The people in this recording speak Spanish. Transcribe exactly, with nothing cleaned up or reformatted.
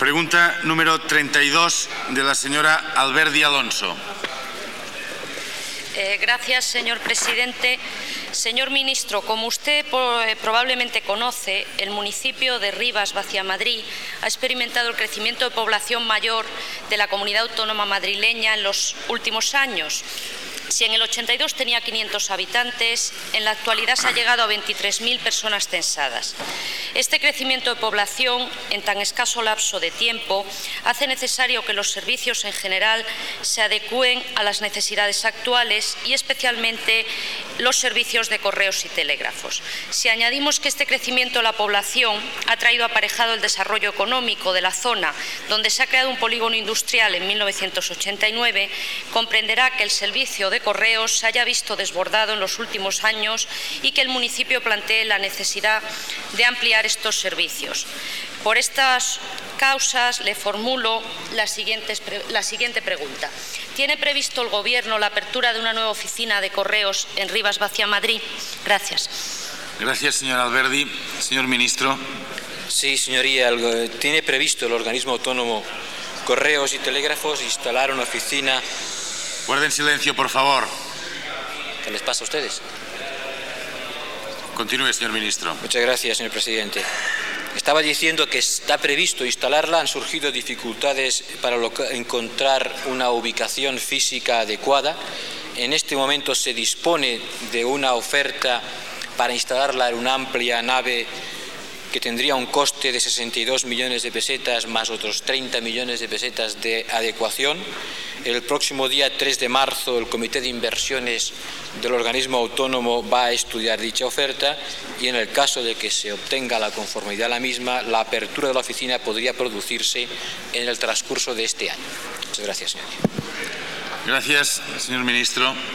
Pregunta número treinta y dos de la señora Alberdi Alonso. Eh, gracias, señor presidente. Señor ministro, como usted eh, probablemente conoce, el municipio de Rivas-Vaciamadrid ha experimentado el crecimiento de población mayor de la comunidad autónoma madrileña en los últimos años. Si en el ochenta y dos tenía quinientos habitantes, en la actualidad se ha llegado a veintitrés mil personas censadas. Este crecimiento de población en tan escaso lapso de tiempo hace necesario que los servicios en general se adecúen a las necesidades actuales y especialmente los servicios de correos y telégrafos. Si añadimos que este crecimiento de la población ha traído aparejado el desarrollo económico de la zona donde se ha creado un polígono industrial en mil novecientos ochenta y nueve, comprenderá que el servicio de correos se haya visto desbordado en los últimos años y que el municipio plantee la necesidad de ampliar estos servicios. Por estas causas le formulo la siguiente, la siguiente pregunta. ¿Tiene previsto el Gobierno la apertura de una nueva oficina de correos en Rivas-Vaciamadrid? Gracias. Gracias, señora Alberdi. Señor ministro. Sí, señoría. ¿Tiene previsto el organismo autónomo Correos y Telégrafos instalar una oficina? Guarden silencio, por favor. ¿Qué les pasa a ustedes? Continúe, señor ministro. Muchas gracias, señor presidente. Estaba diciendo que está previsto instalarla. Han surgido dificultades para encontrar una ubicación física adecuada. En este momento se dispone de una oferta para instalarla en una amplia nave que tendría un coste de sesenta y dos millones de pesetas más otros treinta millones de pesetas de adecuación. El próximo día tres de marzo el Comité de Inversiones del organismo autónomo va a estudiar dicha oferta y en el caso de que se obtenga la conformidad a la misma, la apertura de la oficina podría producirse en el transcurso de este año. Muchas gracias, señor. Gracias, señor ministro.